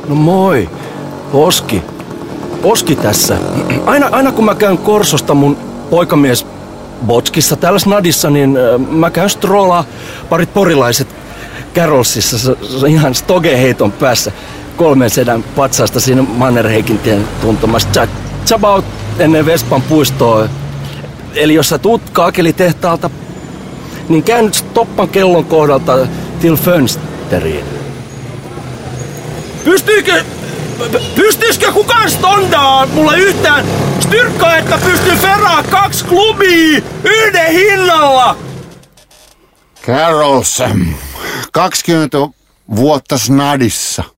No moi, Oski tässä. Aina kun mä käyn Korsosta mun poikamies Botskissa täällä Snadissa, niin mä käyn stroolaa parit porilaiset Carolsissa. Se on ihan stogeheiton päässä 3 sedän patsaasta siinä Mannerheikintien tuntumassa. About ennen Vespan puistoa. Eli jos sä tuut kaakelitehtaalta, niin käy nyt Stoppan kellon kohdalta till Fönsteriin. Pystyisikö kukaan stondaa mulle yhtään styrkkaa, että pystyy ferraa 2 klubia yhden hinnalla? Carols, 20 vuotta Snadissa.